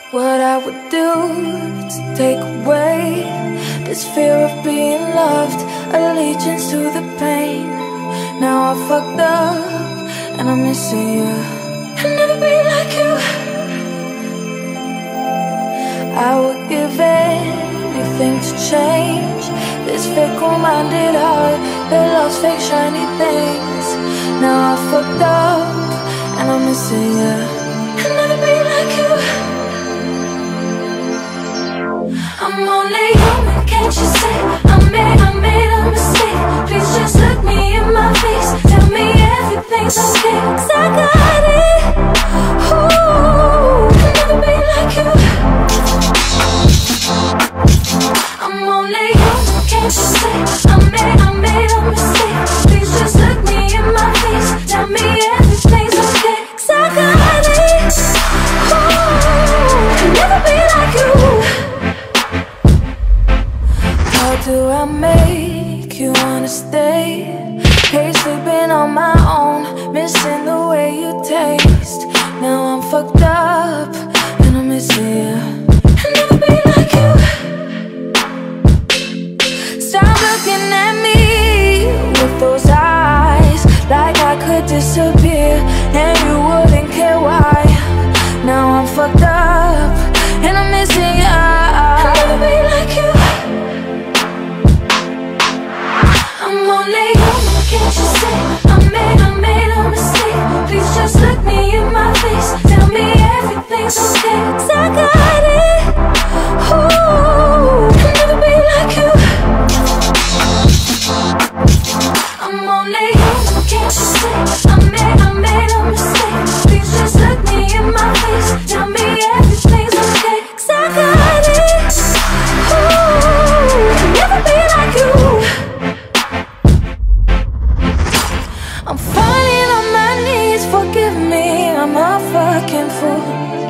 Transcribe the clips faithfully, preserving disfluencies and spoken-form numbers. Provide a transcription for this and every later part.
What I would do to take away this fear of being loved, allegiance to the pain. Now I fucked up and I'm missing you. I'll never be like you. I would give anything to change this fickle-minded heart that loves fake shiny things. Now I fucked up and I'm missing you. I'll never be like you. I'm only human, can't you see? I made, I made a mistake. Please just look me in my face. Tell me everything's okay, 'cause I got it. Ooh, I'll never be like you. I'm only human, can't you see? I made, I made a mistake. Please just look me in my face. Tell me everything's okay, 'cause I got it. Ooh, I'll never be like you. How do I make you wanna stay? Hate sleeping on my own, missing the way you taste. Now I'm fucked up and I'm missing you. I'll never be like you. Stop looking at me with those eyes, like I could disappear and you wouldn't care why. Now I'm fucked up and I'm missing you. I'll never be like you. I'm only human, can't you see? I made, I made a mistake. Please just look me in my face. Tell me everything's okay, 'cause I got it. Ooh, I'll never be like you. I'm only human, can't you see? I made, I made a mistake. Please just look me in my face. Tell me everything's okay, 'cause I got it. Ooh, I'll never be like you. I'm falling on my knees, forgive me, I'm a fucking fool.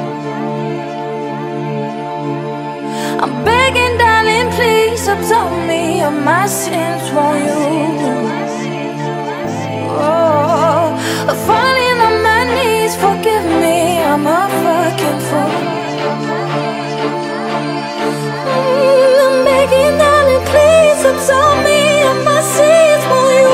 I'm begging, darling, please absolve me of my sins, won't you? Oh, I'm falling on my knees, forgive me, I'm a fucking fool. Mm, I'm begging, darling, please absolve me of my sins, won't you?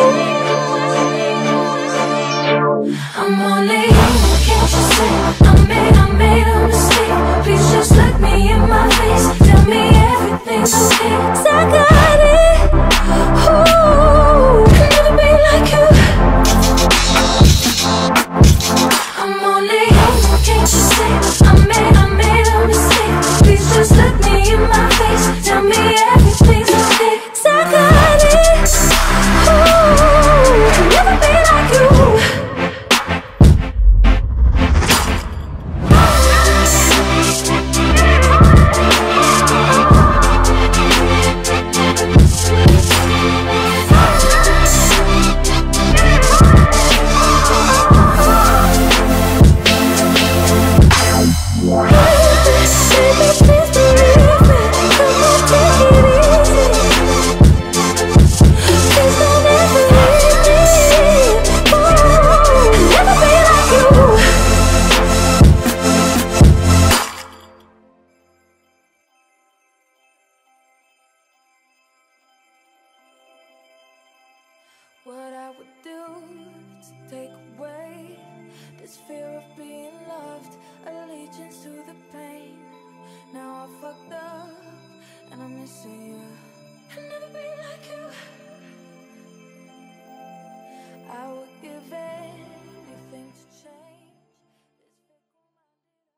I'm only human, can't you see? I made, I made a mistake. Please just look me in my face. Tell me everything's okay, 'cause I got it. Ooh, I'll never be like you. I'm only human, can't you see? I made, I made a mistake. Please just look me in my face. Tell me everything's okay, 'cause I got it. Ooh, I'll never be like you. What I would do to take away this fear of being loved, allegiance to the pain. Now I fucked up and I'm missing